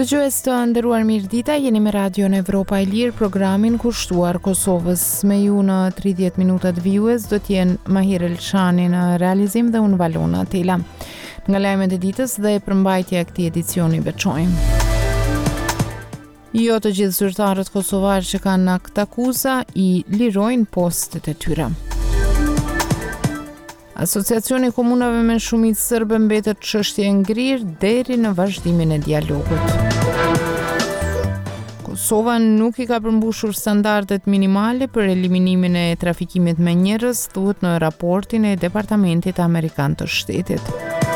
Dëgjues të nderuar mirëdita, jeni me Radion Evropa e Lirë, programin kushtuar Kosovës. Me ju në 30 minutat vijues do t'jen Mahir Elshani në realizim dhe unë Valona Tela. Nga lajmet e ditës dhe përmbajtja e këtij edicioni veçojmë. Jo të gjithë zyrtarët kosovarë që kanë akt akuza i lirojnë postet e tyre. Asociacioni i komunave me shumicë serbe mbetet çështje e ngrirë deri në vazhdimin e dialogut. Kosova nuk I ka përmbushur standardet minimale për eliminimin e trafikimit me njerëz, thuhet në raportin e Departamentit Amerikan të Shtetit.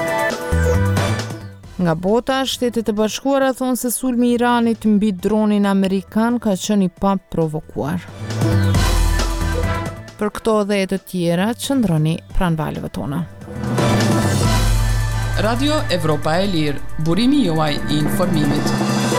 Nga bota, Shtetet e Bashkuara thonë se sulmi I Iranit mbi dronin amerikan ka qenë I paprovokuar. Për këto dhe të tjera, qëndroni pranë valëve tona. Radio Evropa e Lirë, burimi juaj I informimit.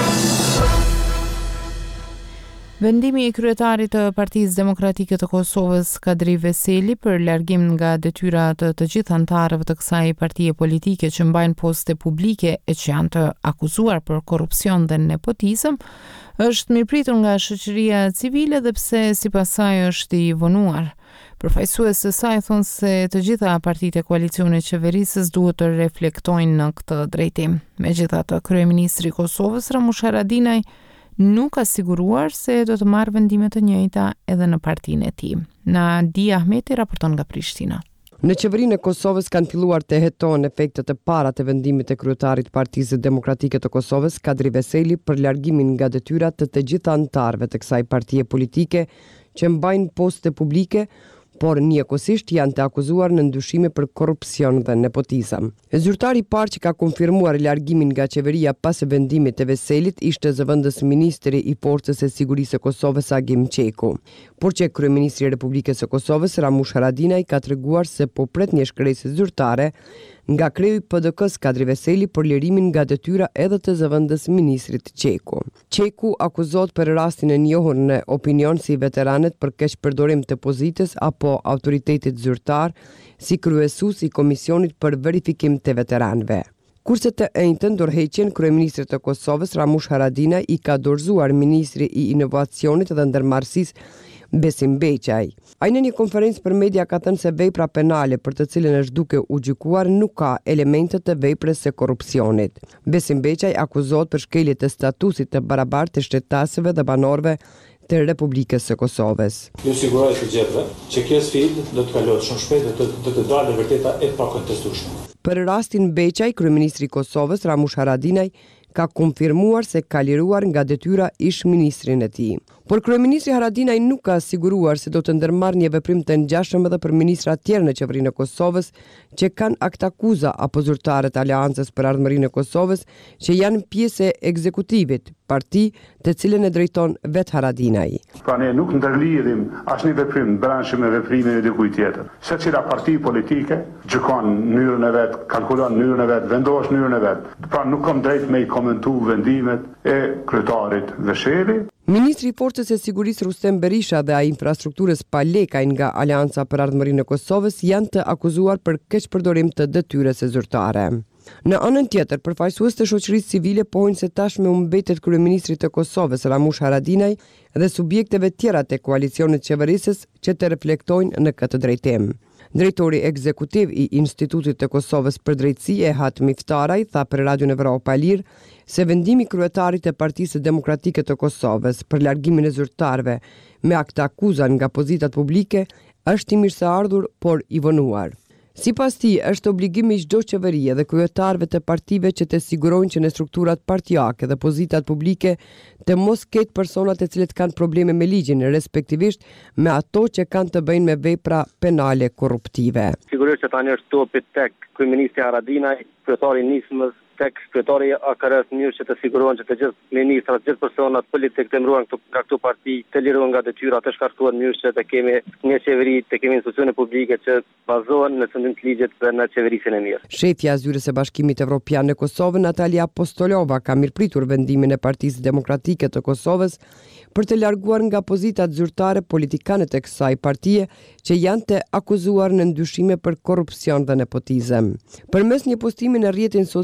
Vendimi I kryetarit të Partisë Demokratike të Kosovës, Kadri Veseli, për largim nga detyrat të gjithë anëtarëve të kësaj partie politike që mbajnë poste publike e që janë të akuzuar për korrupsion dhe nepotizëm, është mirëpritur nga shoqëria civile dhe pse sipas saj është I vonuar. Përfaqësues të saj thonë se të gjitha partitë e koalicionit qeverisës duhet të reflektojnë në këtë drejtim. Megjithatë, kryeministri I Kosovës Ramush Haradinaj nuk ka siguruar se do të marrë vendime të njëjta edhe në partinë e tij. Nadi Ahmeti raporton nga Prishtina. Në qeverinë e Kosovës kanë filluar të hetohen efektet e para të vendimit të kryetarit të Partisë Demokratike të Kosovës, Kadri Veseli, për largimin nga detyrat të gjithë anëtarëve të kësaj partie politike që mbajnë poste publike, por njëkohësisht janë të akuzuar në ndryshime për korrupsion dhe nepotizëm. Zyrtari I parë që ka konfirmuar largimin nga qeveria pas vendimit të Veselit ishte zëvendës ministri I Forcës së Sigurisë së Kosovës Agim Qeku, por që kryeministri I Republikës së Kosovës Ramush Haradinaj ka treguar se po pret një shkresë zyrtare nga kreu I PDK-s Kadri Veseli për lirimin nga detyra edhe të zëvendës ministrit Qeku. Qeku akuzohet për rastin e njohur në opinion si veteranet për keqpërdorim të pozitës apo autoritetit zyrtar si kryesues I Komisionit për verifikim të veteranëve. Kurse të njëjtën dorëheqjen kryeministrit të Kosovës Ramush Haradinaj I ka dorëzuar ministri I inovacionit dhe ndërmarrësisë Besim Beqaj. Ai në një konferencë për media ka thënë se vepra penale për të cilën është duke u gjykuar nuk ka elemente të veprës së korrupsionit. Besim Beqaj akuzohet për shkelje të statusit të barabartë të shtetasëve dhe banorëve të Republikës së Kosovës. Ju siguroj të gjithëve që kjo sfidë do të kalohet shumë shpejt dhe do të dalë në vërteta e pakontestueshme. Për rastin Beqaj, kryeministri I Kosovës Ramush Haradinaj ka konfirmuar se ka liruar nga detyra ish ministrin e tij. Por kryeministri Haradinaj nuk ka siguruar se do të ndërmarrë një veprim të ngjashëm edhe për ministra tjerë në qeverinë e Kosovës që kanë akt akuza apo zyrtarët e Aleancës për Ardhmërinë e Kosovës që janë pjesë e ekzekutivit, parti të cilën e drejton vet Haradinaj. Pra ne nuk ndërlidhim asnjë veprim brendshëm me veprimin e dikujt tjetër. Secila parti politike gjykon mënyrën e vet, kalkulon mënyrën e vet, vendos mënyrën e vet. Pra nuk kam drejt me I komentu vendimet e kryetarit Veseli. Ministri I Forcës së Sigurisë Rustem Berisha dhe ai infrastrukturës Palekaj nga Aleanca për Ardhmërinë e Kosovës janë të akuzuar për keqpërdorim të detyrës së zyrtare. Në anën tjetër, përfaqësues të shoqërisë civile pohojnë se tashmë u mbetet kryeministri të Kosovës Ramush Haradinaj dhe subjekteve tjera të koalicionit qeverisës që të reflektojnë në këtë drejtim. Drejtori ekzekutiv I Institutit të Kosovës për Drejtësi Ehat Miftaraj tha për Radion Evropa e Lirë se vendimi I kryetarit të Partisë Demokratike të Kosovës për largimin e zyrtarëve me akt akuza nga pozitat publike është I mirëseardhur, por I vonuar. Sipas tij, është obligimi I çdo qeverie dhe kryetarëve të partive që të sigurojnë që në strukturat partijake dhe pozitat publike të mos ketë persona të cilët kanë probleme me ligjin, respektivisht me ato që kanë të bëjnë me vepra penale korruptive. Sigurisht që tani është topi tek kryeministri Haradinaj, kryetari I nismës, tek kryetari AKR-s në mënyrë që të sigurohen që të gjithë ministrat, të gjithë personat politikë të emëruar nga këto parti të lirohen nga detyra të shkarkuar në mënyrë që të kemi një qeveri, të kemi institucione publike që bazohen në sëndim të ligjit dhe në qeverisjen e mirë. Shefja e zyrës së Bashkimit Evropian në Kosovë, Natalia Apostolova, ka mirëpritur vendimin e Partisë Demokratike të Kosovës për të larguar nga pozitat zyrtare politikanët e kësaj partie që janë të akuzuar në ndryshime për korrupsion dhe nepotizëm. Përmes një postimi në rrjetin social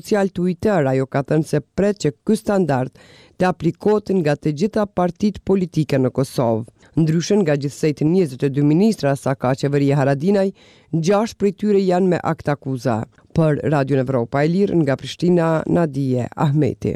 Twitter, ajo ka thënë se pret që ky standard të aplikohet nga të gjitha partitë politike në Kosovë. Ndryshe nga gjithsej të 22 ministra sa ka qeveria Haradinaj, 6 prej tyre janë me akt akuza. Për Radio Evropa e Lirë nga Prishtina, Nadije Ahmeti.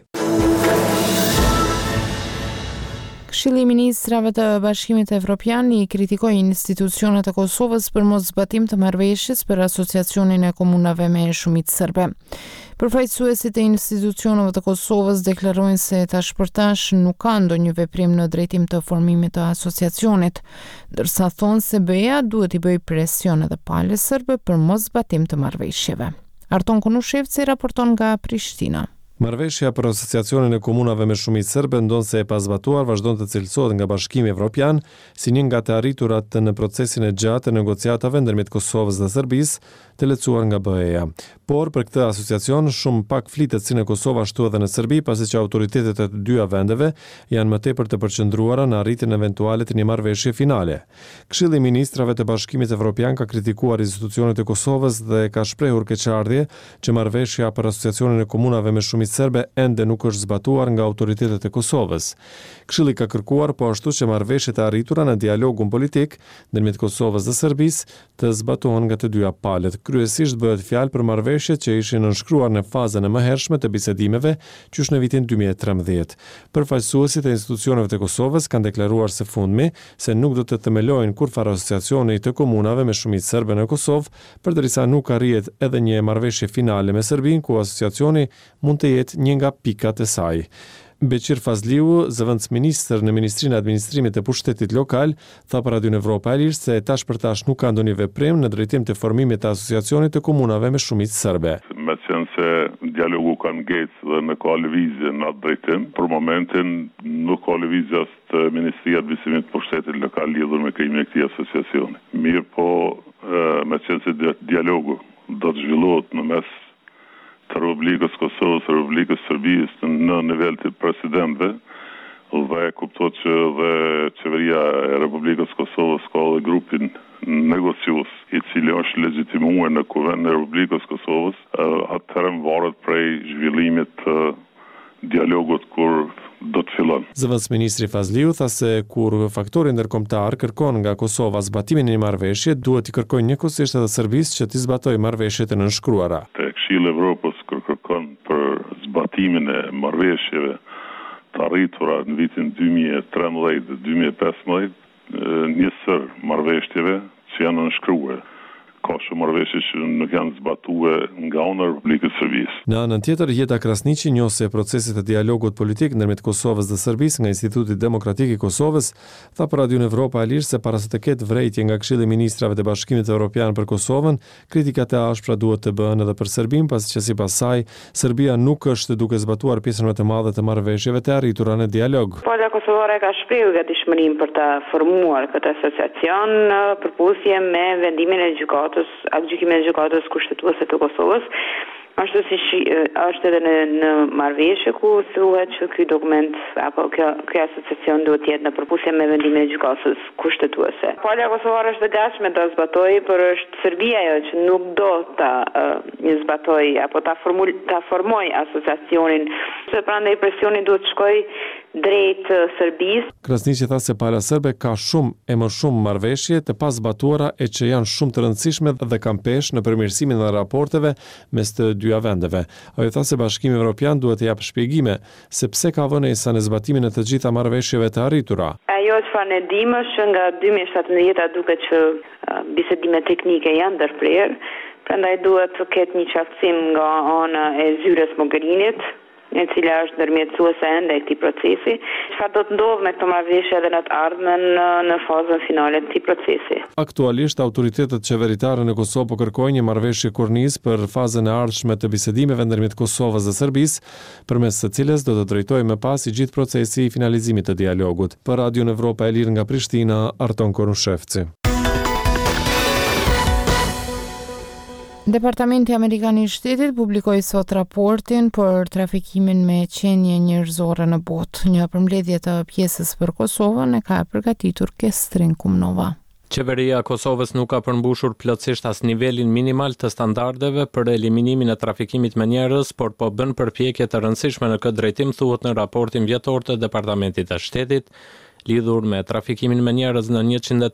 Këshilli i Ministrave të Bashkimit Evropian i kritikoi institucionet e Kosovës për mos zbatim të marrëveshjes për asociacionin e komunave me shumicë serbe. Përfaqësuesit e institucioneve të Kosovës deklarojnë se tash për tash nuk ka ndonjë veprim në drejtim të formimit të asociacionit, ndërsa thonë se BE-ja duhet i bëjë presion edhe palës serbe për mos zbatim të marrëveshjeve. Arton Konushevci raporton nga Prishtina. Marrëveshja për asociacionin e komunave me shumicë serbe ndonse e pazbatuar vazhdon të cilësohet nga Bashkimi Evropian si një nga të arriturat në procesin e gjatë të negociatave ndërmjet Kosovës dhe Serbisë, të lecuar nga BE-ja. Por për këtë asociacion shumë pak flitet si në Kosovë ashtu edhe në Serbi, pasi që autoritetet e të dyja vendeve janë më tepër të përqendruara në arritjen eventuale të një marrëveshje finale. Këshilli i Ministrave të Bashkimit Evropian ka kritikuar institucionet e Kosovës dhe ka shprehur keqardhje që marrëveshja për asociacionin e komunave me shumicë serbe ende nuk është zbatuar nga autoritetet e Kosovës. Këshilli ka kërkuar po ashtu që marrëveshjet e arritura në dialogun politik ndërmjet Kosovës dhe Serbisë të zbatohen nga të dyja palët. Kryesisht bëhet fjalë për marrëveshjet që ishin nënshkruar në fazën e mëhershme të bisedimeve, qysh në vitin 2013. Përfaqësuesit e institucioneve të Kosovës kanë deklaruar së fundmi se nuk do të themelojnë kurrfarë asociacioni të komunave me shumicë serbe në Kosovë, përderisa nuk arrihet edhe një marrëveshje finale me Serbinë ku asociacioni mund të jetë një nga pikat e saj. Beqir Fazliu, zëvendësministër në Ministrinë e Administrimit të Pushtetit Lokal, tha për Radio Evropa e Lirë se tash për tash nuk ka ndonjë veprim në drejtim të formimit të asociacionit të komunave me shumicë serbe. Me qenë se dialogu ka ngecë dhe në ka lëvizje në atë drejtim, për momentin nuk ka lëvizje as të Ministria e Administrimit të Pushtetit Lokal lidhur me krijimin e këtij asociacioni. Mirë po, me qenë se dialogu do të zhvillohet në mes të Republikës Kosovës, Republikës Serbisë në nivel të presidentëve, dhe kuptohet që dhe qeveria e Republikës Kosovës ka dhe grupin negociues, i cili është legjitimuar në Kuvendin e Republikës Kosovës, atëherë varet prej zhvillimit të dialogut kur do të fillon. Zëvendësministri Fazliu tha se kur faktori ndërkombëtar kërkon nga Kosova zbatimin e një marrëveshje, duhet i kërkojnë njëkohësisht edhe Serbisë që t'i zbatojë marrëveshjet e nënshkruara. Këshilli i Evropës kërkon për zbatimin e marrëveshjeve të arritura në vitin 2013 dhe 2015 njësër marrëveshjeve që janë nënshkruar. Ka shumë marrëveshje që nuk janë zbatuar nga ana e Republikës Serbisë. Në anën tjetër, Jeta Krasniqi, njëse procesit të dialogut politik ndërmjet Kosovës dhe Serbisë nga Instituti Demokratik i Kosovës, tha për Radio Evropa e Lirë se para se të ketë vrejtje nga Këshilli i Ministrave të Bashkimit Evropian për Kosovën, kritikat e ashpra duhet të bëhen edhe për Serbinë, pasi që sipas saj, Serbia nuk është duke zbatuar pjesën më të madhe të marrëveshjeve të arritura në dialog. Pola kosovare ka shprehur gatishmërinë për të formuar këtë asociacion përputhje me vendimin e gjykimin e gjykatës kushtetuese të Kosovës, ashtu si është edhe në marrëveshje ku thuhet që ky dokument apo ky asociacion duhet të jetë në përputhje me vendimin e gjykatës kushtetuese. Pola kosovare është e gatshme ta zbatojë, por është Serbia ajo që nuk do ta zbatojë apo ta formojë asociacionin, se prandaj presioni duhet të shkojë drejt Serbisë. Krasniqi tha se pala serbe ka shumë e më shumë marrëveshje të pazbatuara e që janë shumë të rëndësishme dhe kanë peshë në përmirësimin e raporteve mes të dyja vendeve. Ai tha se Bashkimi Evropian duhet të japë shpjegime se pse ka vënë sa në zbatimin e të gjitha marrëveshjeve të arritura. Ajo çfarë ne dimë është nga 2017 duket që bisedime teknike janë ndërprerë, prandaj duhet të ketë një qartësim nga ana e zyrës Mogherinit, e cila është ndërmjetësuese ende e këtij procesi. Çfarë do të ndodhë me këtë marrëveshje edhe në të ardhmen në fazën finale të këtij procesi? Aktualisht autoritetet qeveritare në Kosovë po kërkojnë një marrëveshje kornizë për fazën e ardhshme të bisedimeve ndërmjet Kosovës dhe Serbisë, përmes së cilës do të drejtojë më pas i gjithë procesi i finalizimit të dialogut. Për Radio Evropa e Lirë nga Prishtina, Arton Konushevci. Departamenti Amerikan i Shtetit publikoi sot raportin për trafikimin me qenie njerëzore në botë. Një përmbledhje të pjesës për Kosovën e ka përgatitur Kestrin Kumnova. Qeveria e Kosovës nuk ka përmbushur plotësisht as nivelin minimal të standardeve për eliminimin e trafikimit me njerëz, por po bën përpjekje të rëndësishme në këtë drejtim, thuhet në raportin vjetor të Departamentit të Shtetit, lidhur me trafikimin me njerëz në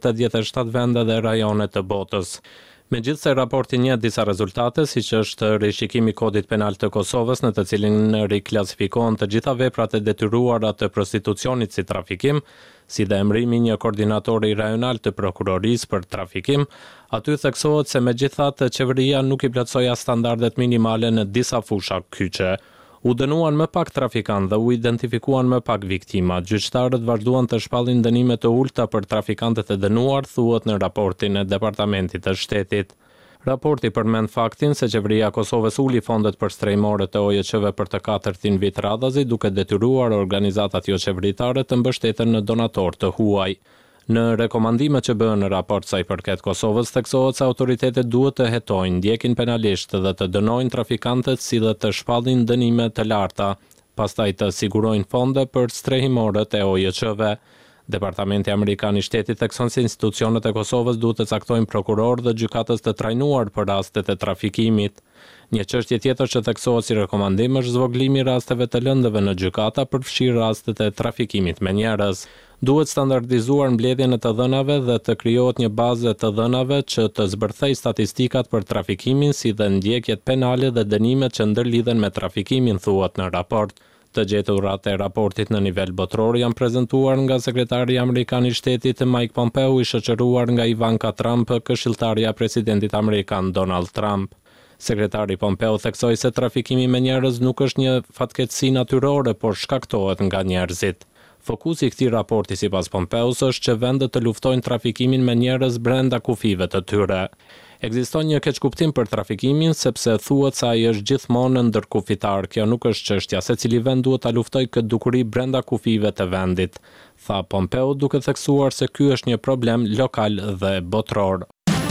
187 vende dhe rajone të botës. Megjithse raporti njeh disa rezultate, siç është rishikimi i kodit penal të Kosovës, në të cilin riklasifikohen të gjitha veprat e detyruara të prostitucionit si trafikim, si dhe emrimi një koordinatori rajonal të prokurorisë për trafikim, aty theksohet se megjithatë qeveria nuk i plotësoi as standardet minimale në disa fusha kyçe. U dënuan më pak trafikantë dhe u identifikuan më pak viktima. Gjyqtarët vazhduan të shpallin dënime të ulta për trafikantët e dënuar, thuhet në raportin e Departamentit të Shtetit. Raporti përmend faktin se qeveria e Kosovës uli fondet për strehimore të OJQ-ve për të katërtin vit radhazi, duke detyruar organizatat jo qeveritare të mbështeten në donator të huaj. Në rekomandimet që bëhen në raport sa i përket Kosovës, theksohet se autoritetet duhet të hetojnë, ndjekin penalisht dhe të dënojnë trafikantët, si dhe të shpallin dënime të larta, pastaj të sigurojnë fonde për strehimorët e OJQ-ve. Departamenti Amerikan i Shtetit thekson se institucionet e Kosovës duhet të caktojnë prokuror dhe gjykatës të trajnuar për rastet e trafikimit. Një çështje tjetër që theksohet si rekomandim është zvoglimi i rasteve të lëndëve në gjykata për fshirë rastet e trafikimit me njerëz. Duhet standardizuar mbledhjen e të dhënave dhe të krijohet një bazë të dhënave që të zbërthejë statistikat për trafikimin, si dhe ndjekjet penale dhe dënimet që ndërlidhen me trafikimin, thuhet në raport. Të gjeturat e raportit në nivel botror janë prezantuar nga sekretari amerikan i Shtetit Mike Pompeo, i shoqëruar nga Ivanka Trump, këshilltarja e presidentit amerikan Donald Trump. Sekretari Pompeo theksoi se trafikimi me njerëz nuk është një fatkeqësi natyrore, por shkaktohet nga njerëzit. Fokusi i këtij raporti sipas Pompeos është që vendet të luftojnë trafikimin me njerëz brenda kufive të tyre. Ekziston një keqkuptim për trafikimin, sepse thuhet se ai është gjithmonë ndërkufitar. Kjo nuk është çështja se cili vend duhet ta luftojë këtë dukuri brenda kufive të vendit, tha Pompeo, duke theksuar se ky është një problem lokal dhe botror.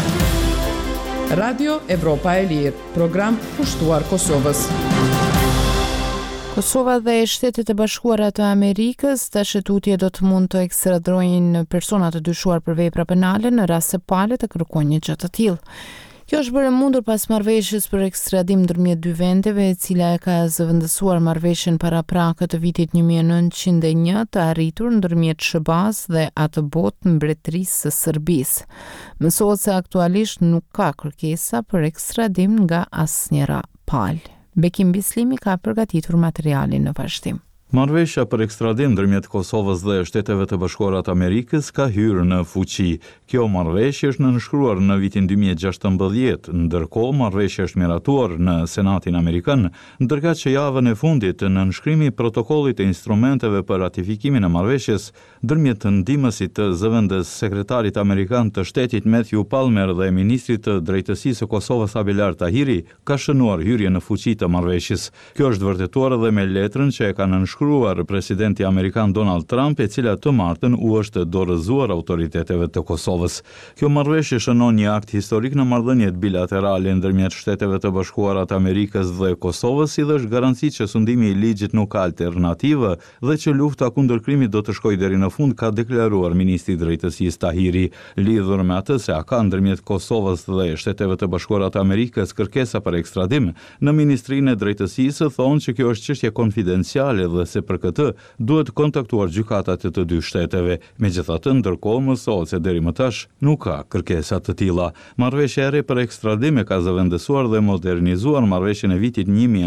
Radio Evropa e Lirë, program pushtuar Kosovës. Kosova dhe Shtetet e Bashkuara të Amerikës tash tutje do të mund të ekstradojnë persona të dyshuar për vepra penale në rast se palët të kërkojnë një gjë të tillë. Kjo është bërë mundur pas marrëveshjes për ekstradim ndërmjet dy vendeve, e cila e ka zëvendësuar marrëveshjen para prakët të vitit 1901 të arritur ndërmjet SHBA-s dhe ATBO të Mbretërisë së Serbisë. Mësohet se aktualisht nuk ka kërkesa për ekstradim nga asnjëra palë. Bekim Bislimi ka përgatitur materialin në vazhdim. Marrëveshja për ekstradim ndërmjet Kosovës dhe Shteteve të Bashkuara të Amerikës ka hyrë në fuqi. Kjo marrëveshje është nënshkruar në vitin 2016, ndërkohë marrëveshja është miratuar në Senatin Amerikan, ndërkaq që javën e fundit në nënshkrimi i protokollit të instrumenteve për ratifikimin e marrëveshjes ndërmjet ndihmësit të zëvendës sekretarit amerikan të shtetit Matthew Palmer dhe ministrit të drejtësisë së Kosovës Abelar Tahiri, ka shënuar hyrjen në fuqi të marrëveshjes. Kjo është vërtetuar edhe me letrën që e ka nënshkruar presidenti amerikan Donald Trump, e cila të martën u është dorëzuar autoriteteve të Kosovës. Kjo marrëveshje shënon një akt historik në marrëdhëniet bilaterale ndërmjet Shteteve të Bashkuara të Amerikës dhe Kosovës, si dhe është garanci që sundimi i ligjit nuk ka alternativë dhe që lufta kundër krimit do të shkojë deri në fund, ka deklaruar ministri i drejtësisë Tahiri. Lidhur me atë se a ka ndërmjet Kosovës dhe Shteteve të Bashkuara të Amerikës kërkesa për ekstradim, në Ministrinë e Drejtësisë thonë që kjo është çështje konfidenciale dhe se për këtë duhet kontaktuar gjykatat e të dy shteteve. Megjithatë, ndërkohë mësohet se deri më tash nuk ka kërkesa të tilla. Marrëveshja e re për ekstradim e ka zëvendësuar dhe modernizuar marrëveshjen e vitit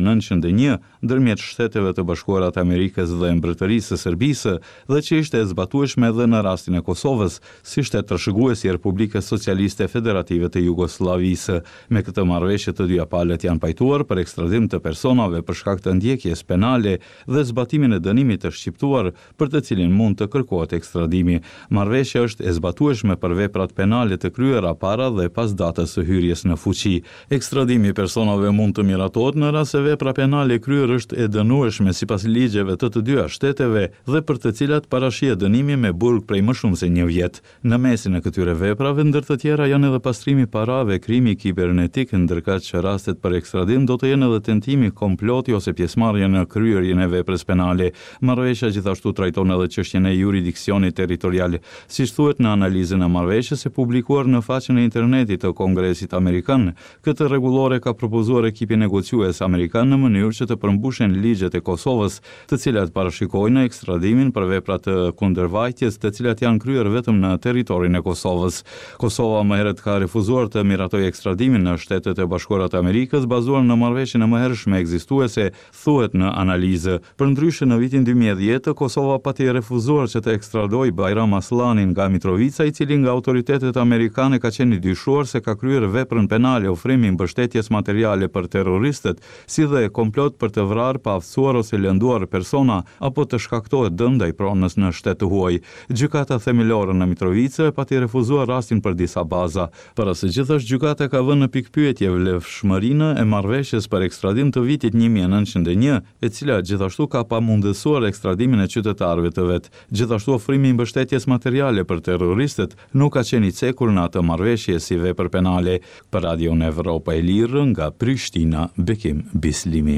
1901 ndërmjet Shteteve të Bashkuara të Amerikës dhe Mbretërisë së Serbisë, dhe që ishte e zbatueshme edhe në rastin e Kosovës, si shtet trashëguesi i Republikës Socialiste Federative të Jugosllavisë. Me këtë marrëveshje të dyja palët janë pajtuar për ekstradim të personave për shkak të ndjekjes penale dhe zbatimin e dënimit të shqiptuar për të cilin mund të kërkohet ekstradimi. Marrëveshja është e zbatueshme për veprat penale të kryera para dhe pas datës së hyrjes në fuqi. Ekstradimi i personave mund të miratohet në rast se vepra penale kryer është e dënueshme sipas ligjeve të dyja shteteve dhe për të cilat parashihet dënimi me burg prej më shumë se 1 vjet. Në mesin e këtyre veprave ndër të tjera janë edhe pastrimi parave, krimi kibernetik, ndërkaq që rastet për ekstradim do të jenë edhe tentimi, komploti ose pjesëmarrje në kryerjen e veprës penale penale. Marrëveshja gjithashtu trajton edhe çështjen e juridiksionit territorial. Siç thuhet në analizën e marrëveshjes e publikuar në faqen e internetit të Kongresit Amerikan, këtë rregullore ka propozuar ekipi negociues amerikan në mënyrë që të përmbushen ligjet e Kosovës, të cilat parashikojnë ekstradimin për vepra të kundërvajtjes, të cilat janë kryer vetëm në territorin e Kosovës. Kosova më herët ka refuzuar të miratojë ekstradimin në Shtetet e Bashkuara të Amerikës bazuar në marrëveshjen e mëhershme ekzistuese, thuhet në analizë. Përndryshe në vitin 2010 Kosova pati refuzuar që të ekstradojë Bajram Aslanin nga Mitrovica, i cili nga autoritetet amerikane ka qenë i dyshuar se ka kryer veprën penale ofrimi mbështetjes materiale për terroristët, si dhe komplot për të vrarë, paaftësuar ose lënduar persona apo të shkaktohet dëm ndaj pronës në shtet të huaj. Gjykata themelore në Mitrovica pati refuzuar rastin për disa baza. Para së gjithësh, gjykata ka vënë në pikpyetje vlefshmërinë e marrëveshjes për ekstradim të vitit 1901, e cila gjithashtu ka pamundësuar ekstradimin e qytetarëve të vet. Gjithashtu ofrimi i mbështetjes materiale për terroristët nuk ka qenë i cekur në atë marrëveshje si vepër penale. Për Radion Evropa e Lirë nga Prishtina, Bekim Bislimi.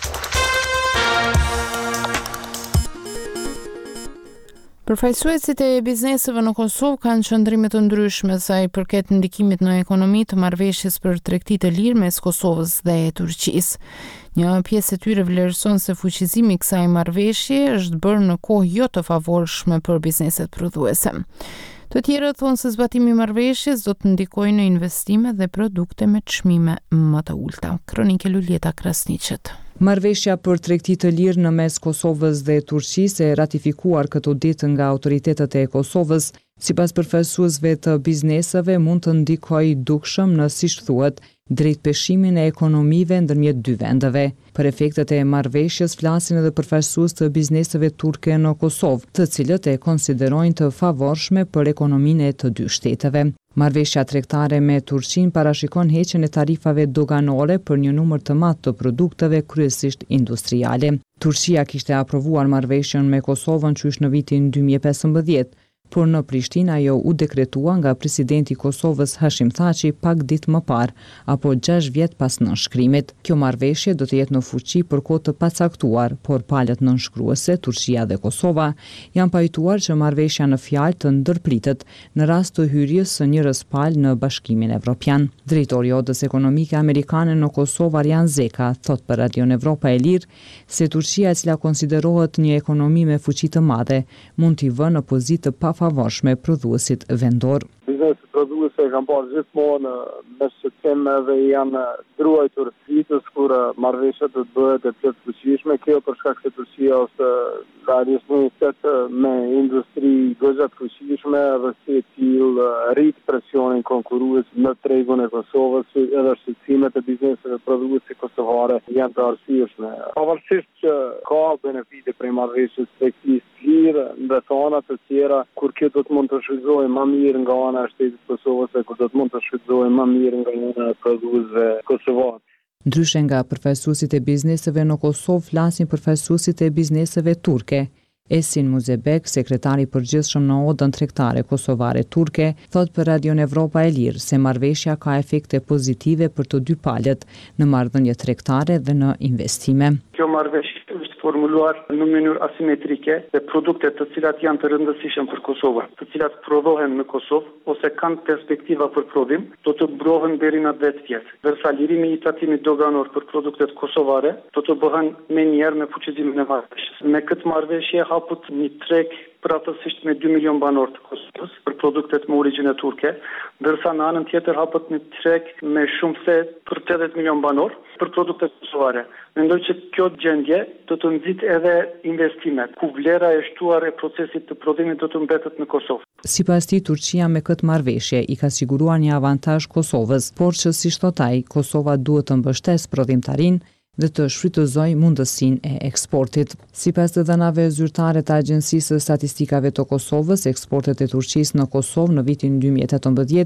Përfaqësuesit e bizneseve në Kosovë kanë qëndrime të ndryshme sa i përket ndikimit në ekonomi të marrëveshjes për tregti të lirë mes Kosovës dhe Turqisë. Një pjesë e tyre vlerëson se fuqizimi i kësaj marrëveshje është bërë në kohë jo të favorshme për bizneset prodhuese. Të tjerët thonë se zbatimi i marrëveshjes do të ndikojë në investime dhe produkte me çmime më të ulta. Kronikë Lulieta Krasniqet. Marrëveshja për tregti të lirë në mes Kosovës dhe Turqisë e ratifikuar këto ditë nga autoritetet e Kosovës, sipas përfaqësuesve të bizneseve, mund të ndikojë dukshëm në, siç thuhet, drejtpeshimin e ekonomive ndërmjet dy vendeve. Për efektet e marrëveshjes flasin edhe përfaqësues të bizneseve turke në Kosovë, të cilët e konsiderojnë të favorshme për ekonominë e të dy shteteve. Marrëveshja tregtare me Turqinë parashikon heqjen e tarifave doganore për një numër të madh të produkteve, kryesisht industriale. Turqia kishte aprovuar marrëveshjen me Kosovën qysh në vitin 2015, por në Prishtinë ajo u dekretua nga presidenti i Kosovës Hashim Thaçi pak ditë më parë, apo 6 vjet pas nënshkrimit. Kjo marrëveshje do të jetë në fuqi për kohë të pacaktuar, por palët nënshkruese, Turqia dhe Kosova, janë pajtuar që marrëveshja në fjalë të ndërpritet në rast të hyrjes së njërës palë në Bashkimin Evropian. Drejtori i Odës Ekonomike Amerikane në Kosovë, Arjan Zeka, thot për Radion Evropa e Lirë se Turqia, e cila konsiderohet një ekonomi me fuqi të madhe, mund t'i vënë në pozitë të favorshme prodhuesit vendor. Bizneset prodhuese kanë parë gjithmonë me shqetësim dhe janë druajtur ditës kur marrëveshja do të bëhet e plot fuqishme. Kjo për shkak se Turqia është realisht një shtet me industri goxha të fuqishme dhe si tillë rrit presionin konkurrues në tregun e Kosovës, edhe shqetësimet e bizneseve prodhuese kosovare janë të arsyeshme. Pavarësisht që ka benefite prej marrëveshjes tregtisë lirë ndë thona të tjera, kur kjo do të mund të shfrytëzohet më mirë nga ana e shtetit të Kosovës, kur do të mund të shfrytëzohet më mirë nga ana e prodhuesve kosovar. Ndryshe nga përfaqësuesit e bizneseve në Kosovë, flasin përfaqësuesit e bizneseve turke. Esin Muzebek, sekretari i përgjithshëm në Odën Tregtare Kosovare Turke, thot për Radion Evropa e Lirë se marrëveshja ka efekte pozitive për të dy palët në marrëdhënie tregtare dhe në investime. Kjo marrëveshje është formuluar në mënyrë asimetrike dhe produktet të cilat janë të rëndësishme për Kosovën, të cilat prodhohen në Kosovë ose kanë perspektiva për prodhim, do të mbrohen deri në 10 vjet. Ndërsa lirimi i tatimit doganor për produktet kosovare do të bëhen me njëherë me fuqizimin e marrëveshjes. Me këtë marrëveshje hapet një treg përgjithsisht me 2 milion banor të Kosovës për produktet me origjinë turke, ndërsa në anën tjetër hapet një treg me shumë se për 80 milion banor për produktet kosovare. Mendoj që kjo gjendje do të nxit edhe investimet, ku vlera e shtuar e procesit të prodhimit do të mbetet në Kosovë. Sipas tij, Turqia me këtë marrëveshje i ka siguruar një avantazh Kosovës, por që siç thot ai, Kosova duhet të mbështesë prodhimtarinë dhe të shfrytëzoj mundësinë e eksportit. Sipas të dhënave zyrtare të Agjencisë së Statistikave të Kosovës, eksportet e Turqisë në Kosovë në vitin 2018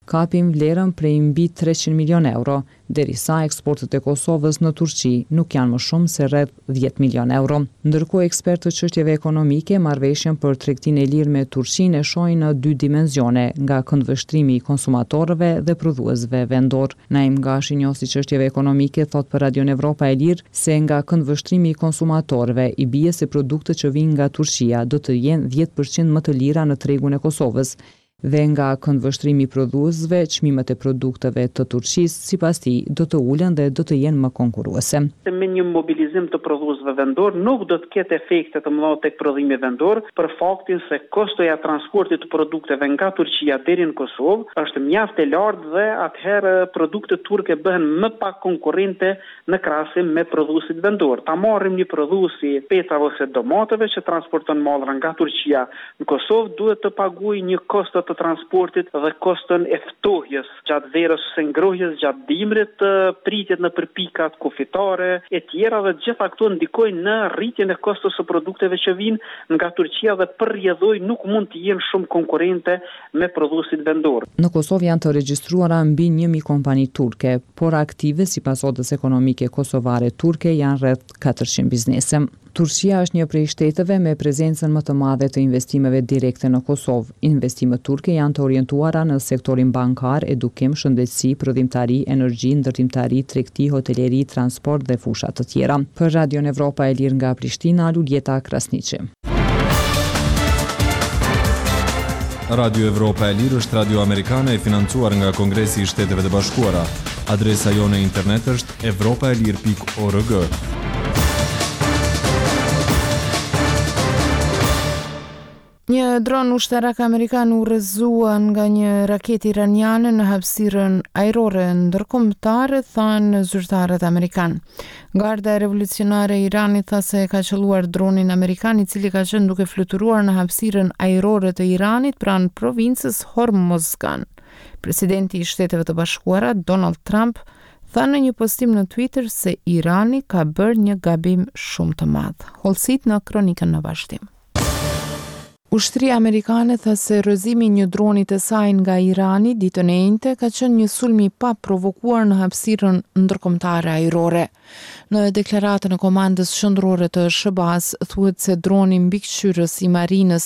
kapin vlerën prej mbi 300 milion euro, derisa eksportet e Kosovës në Turqi nuk janë më shumë se rreth 10 milion euro. Ndërkohë ekspertët çështjeve ekonomike marrëveshjen për tregtinë e lirë me Turqinë e shohin në dy dimensione, nga këndvështrimi i konsumatorëve dhe prodhuesve vendor. Naim Gashi, njohësi çështjeve ekonomike, thot për Radio Evropa e Lirë se nga këndvështrimi i konsumatorëve i bie se produktet që vijnë nga Turqia do të jenë 10% më të lira në tregun e Kosovës, dhe nga këndvështrimi i prodhuesve, çmimet e produkteve të Turqisë sipas tij do të ulen dhe do të jenë më konkurruese. Me një mobilizim të prodhuesve vendor nuk do të ketë efekte të mëdha tek prodhimi vendor, për faktin se kostoja e transportit të produkteve nga Turqia deri në Kosovë është mjaft e lartë dhe atëherë produktet turke bëhen më pak konkurrente në krahasim me prodhuesit vendor. Ta marrim një prodhuesi pecave ose domateve që transporton mallra nga Turqia në Kosovë, duhet të paguajë një kosto të transportit dhe kostën e ftohjes gjatë verës ose ngrohjes gjatë dimrit, pritjet në përpikat kufitare e tjera, dhe gjitha këto ndikojnë në rritjen e kostos së produkteve që vijnë nga Turqia dhe përrjedhoj nuk mund të jenë shumë konkurrente me prodhuesit vendor. Në Kosovë janë të regjistruara mbi 1000 kompani turke, por aktive sipas Odës Ekonomike Kosovare Turke janë rreth 400 biznese. Turqia është një prej shteteve me prezencën më të madhe të investimeve direkte në Kosovë. Investimet turke janë të orientuara në sektorin bankar, edukim, shëndetësi, prodhimtari, energji, ndërtimtari, tregti, hoteleri, transport dhe fusha të tjera. Për Radio Evropa e Lirë nga Prishtina, Luljeta Krasniqi. Radio Evropa e Lirë është radio amerikane e financuar nga Kongresi i Shteteve të Bashkuara. Adresa jone internet është evropaelir.org. Një dron ushtarak amerikan u rrëzua nga një raketë iraniane në hapësirën ajrore ndërkombëtare, thanë zyrtarët amerikan. Garda revolucionare e Iranit tha se ka qelluar dronin amerikan i cili ka qenë duke fluturuar në hapësirën ajrore të Iranit pranë provincës Hormozgan. Presidenti i Shteteve të Bashkuara, Donald Trump, tha në një postim në Twitter se Irani ka bërë një gabim shumë të madh. Hollësit në kronikën në vazhdim. Ushtria amerikane tha se rrëzimi i një droni të saj nga Irani ditën e njëjtë ka qenë një sulm i paprovokuar në hapësirën ndërkombëtare ajrore. Në deklaratën e komandës qendrore të SHBA-s thuhet se droni mbikëqyrës i marinës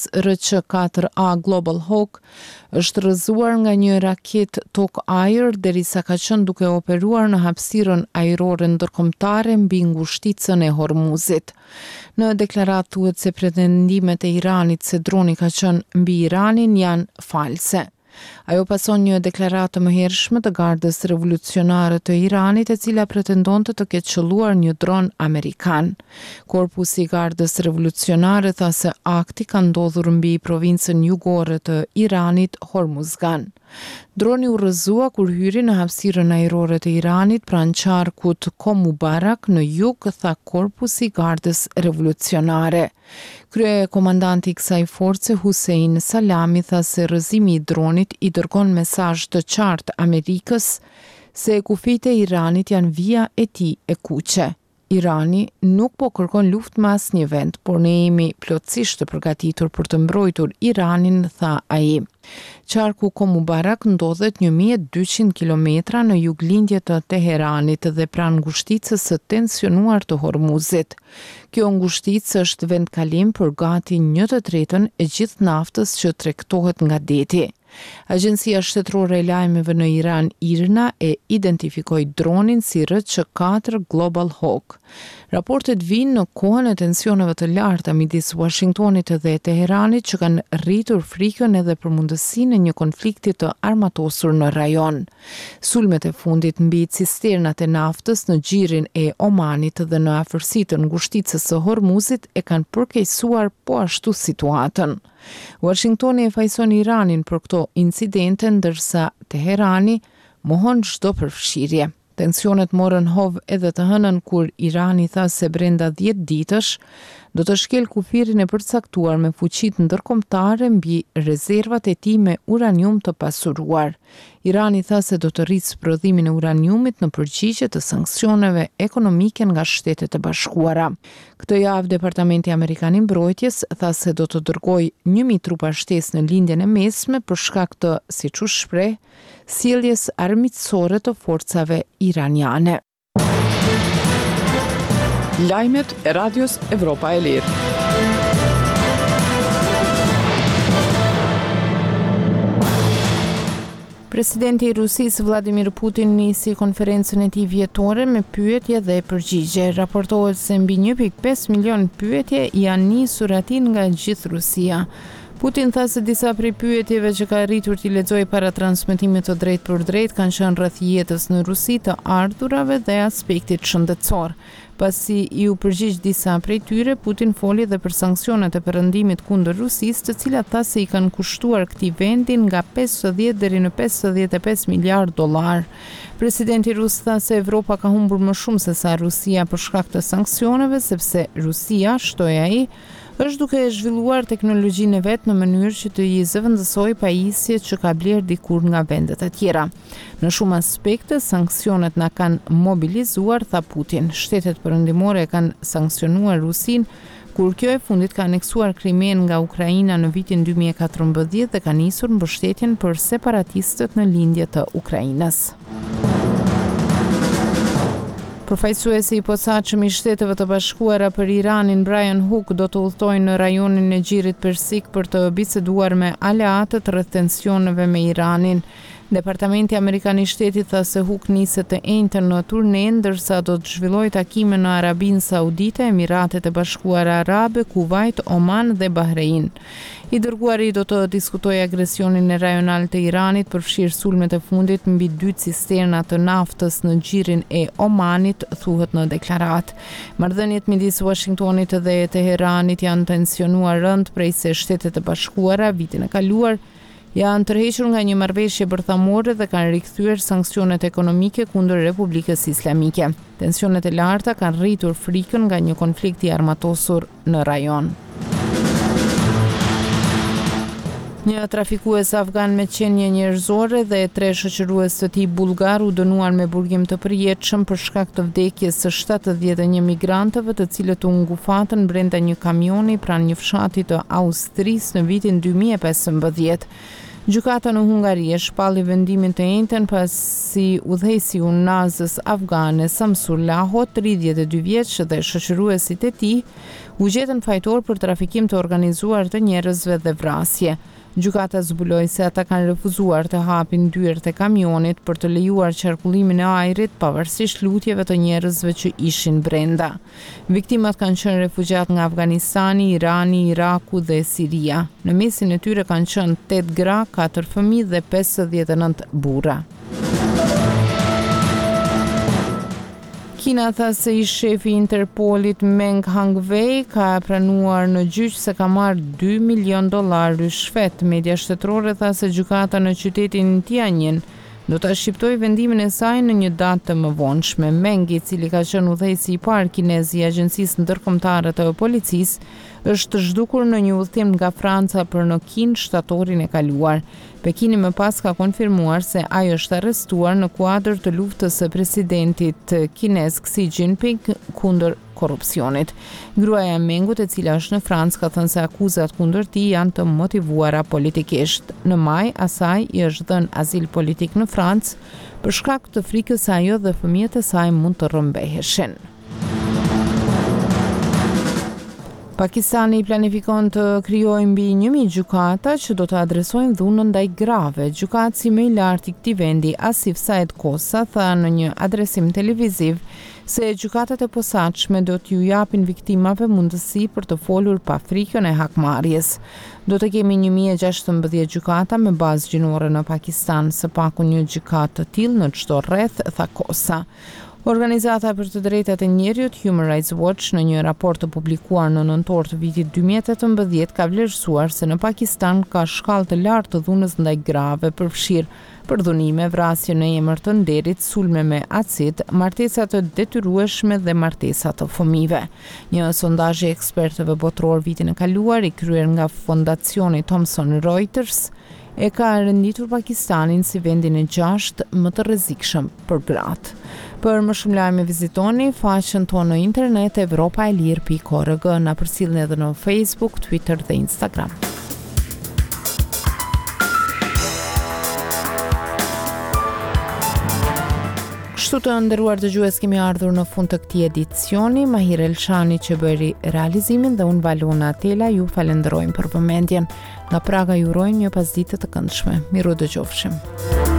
RC-4A Global Hawk është rrëzuar nga një raketë tok-ajër derisa ka qenë duke operuar në hapësirën ajrore ndërkombëtare mbi ngushticën e Hormuzit. Në deklaratë thuhet se pretendimet e Iranit se droni ka qenë mbi Iranin janë false. Ajo pason një deklaratë më hershme të Gardës Revolucionare të Iranit, e cila pretendonte të ketë qelluar një dron amerikan. Korpusi i Gardës Revolucionare tha se akti ka ndodhur mbi provincën jugore të Iranit, Hormuzgan. Droni u rrëzua kur hyri në hapësirën ajrore të Iranit pranë qarkut Komubarak në jug, tha korpusi i Gardës Revolucionare. Krye komandanti i kësaj force, Hussein Salami, tha se rrëzimi i dronit i dërgon mesazh të qartë Amerikës se kufijtë e Iranit janë vija e tij e kuqe. Irani nuk po kërkon luftë me asnjë vend, por ne jemi plotësisht të përgatitur për të mbrojtur Iranin, tha ai. Qarku Komubarak ndodhet 1200 kilometra në juglindje të Teheranit dhe pranë ngushticës së tensionuar të Hormuzit. Kjo ngushticë është vendkalim për gati 1/3 e gjithë naftës që tregtohet nga deti. Agjencia shtetërore e lajmeve në Iran, IRNA, e identifikoi dronin si RC-4 Global Hawk. Raportet vinë në kohën e tensioneve të larta midis Washingtonit dhe Teheranit që kanë rritur frikën edhe për mundësinë e një konflikti të armatosur në rajon. Sulmet e fundit mbi cisternat e naftës në gjirin e Omanit dhe në afërsitë të ngushticës së Hormuzit e kanë përkeqësuar po ashtu situatën. Washingtoni e fajson Iranin për këto incidente, ndërsa Teherani mohon çdo përfshirje. Tensionet morën hov edhe të hënën kur Irani tha se brenda 10 ditësh do të shkel kufirin e përcaktuar me fuqitë ndërkombëtare mbi rezervat e tij me uranium të pasuruar. Irani tha se do të rrisë prodhimin e uraniumit në përgjigje të sanksioneve ekonomike nga Shtetet e Bashkuara. Këtë javë Departamenti Amerikan i Mbrojtjes tha se do të dërgojë 1000 trupa shtesë në lindjen e mesme për shkak të, siç u shpreh, sjelljes armiqësore të forcave iraniane. Lajmet e Radios Evropa e Lirë. Presidenti i Rusisë Vladimir Putin nisi konferencën e tij vjetore me pyetje dhe përgjigje. Raportohet se mbi 1.5 milion pyetje janë nisur aty nga gjithë Rusia. Putin tha se disa prej pyetjeve që ka arritur t'i lexojë para transmetimit të drejt për drejt kanë qenë rreth jetës në Rusi, të ardhurave dhe aspektit shëndetësor. Pasi i u përgjigj disa prej tyre, Putin foli dhe për sanksionet e perëndimit kundër Rusisë, të cilat tha se i kanë kushtuar këtij vendi nga 50 deri në 55 miliard dollar. Presidenti rus tha se Evropa ka humbur më shumë se sa Rusia për shkak të sanksioneve, sepse Rusia, shtoi ai, është duke e zhvilluar teknologjinë e vet në mënyrë që të i zëvendësojë pajisjet që ka bler dikur nga vendet e tjera. Në shumë aspekte, sanksionet na kanë mobilizuar, tha Putin. Shtetet perëndimore kanë sanksionuar Rusinë kur kjo e fundit ka aneksuar Krimen nga Ukraina në vitin 2014 dhe ka nisur mbështetjen për separatistët në lindje të Ukrainës. Përfaqësuesi i posaçëm i Shteteve të Bashkuara për Iranin, Brian Hook, do të udhtojë në rajonin e Xhirit Persik për të biseduar me aleatët rreth tensioneve me Iranin. Departamenti Amerikan i Shtetit tha se Hook niset të enjtën në turne, ndërsa do të zhvillojë takime në Arabinë Saudite, Emiratet e Bashkuara Arabe, Kuvajt, Oman dhe Bahrein. I dërguari do të diskutojë agresionin e rajonal të Iranit, përfshirë sulmet e fundit mbi 2 cisterna të naftës në Xhirin e Omanit, thuhet në deklaratë. Marrëdhëniet midis Washingtonit dhe Teheranit janë tensionuar rënd prej se Shtetet e Bashkuara vitin e kaluar janë tërhequr nga një marrëveshje bërthamore dhe kanë rikthyer sanksionet ekonomike kundër Republikës Islamike. Tensionet e larta kanë rritur frikën nga një konflikt i armatosur në rajon. Një trafikues afgan me qenie njerëzore dhe 3 shoqërues të tij bullgar u dënuan me burgim të përjetshëm për shkak të vdekjes së 71 migrantëve të cilët u ngufatën brenda një kamioni pranë një fshati të Austrisë në vitin 2015. Gjykata në Hungari e shpalli vendimin të njëjtën pasi udhëheqësi i unazës afgane Samsur Laho, 32 vjeç dhe shoqëruesit e tij u gjetën fajtor për trafikim të organizuar të njerëzve dhe vrasje. Gjykata zbuloi se ata kanë refuzuar të hapin dyert e kamionit për të lejuar qarkullimin e ajrit pavarësisht lutjeve të njerëzve që ishin brenda. Viktimat kanë qenë refugjat nga Afganistani, Irani, Iraku dhe Siria. Në mesin e tyre kanë qenë 8 gra, 4 fëmijë dhe 59 burra. Kina tha se ish shefi i Interpolit Meng Hongwei ka pranuar në gjyq se ka marrë $2 milion rishfet. Media shtetërore tha se gjykata në qytetin Tianjin do ta shqiptojë vendimin e saj në një datë të mëvonshme. Meng, i cili ka qenë udhëheqësi i parë kinez i Agjencisë Ndërkombëtare të Policisë, është zhdukur në një udhëtim nga Franca për në Kinë shtatorin e kaluar. Pekini më pas ka konfirmuar se ai është arrestuar në kuadër të luftës së presidentit kinez Xi Jinping kundër korrupsionit. Gruaja e Mengut, e cila është në Francë, ka thënë se akuzat kundër tij janë të motivuara politikisht. Në maj, asaj i është dhënë azil politik në Francë për shkak të frikës se ajo dhe fëmijët e saj mund të rrëmbeheshin. Pakistani planifikon të krijojë mbi 1000 gjykata që do të adresojnë dhunën ndaj grave. Gjykatësi më i lartë i këtij vendi, Asif Said Kosa, tha në një adresim televiziv se gjykatat e posaçme do t'ju japin viktimave mundësi për të folur pa frikën e hakmarrjes. Do të kemi 1016 gjykata me bazë gjinore në Pakistan, së paku një gjykatë të tillë në çdo rreth, tha Kosa. Organizata për të drejtat e njerëzit Human Rights Watch në një raport të publikuar në nëntor të vitit 2018 ka vlerësuar se në Pakistan ka shkallë të lartë të dhunës ndaj grave, përfshirë përdhunime, vrasje në emër të nderit, sulme me acid, martesa të detyrueshme dhe martesa të fëmijëve. Një sondazh i ekspertëve botror vitin e kaluar i kryer nga fondacioni Thomson Reuters e ka renditur Pakistanin si vendin e 6 më të rrezikshëm për gratë. Për më shumë lajme vizitoni faqen tonë në internet evropaelir.org, na përcjellni edhe në Facebook, Twitter dhe Instagram. Kështu të nderuar dëgjues, kemi ardhur në fund të këtij edicioni. Mahir Elshani që bëri realizimin dhe unë Valona Atela ju falenderojmë për vëmendjen. Nga Praga ju urojmë një pasditë të këndshme. Miru dëgjofshim.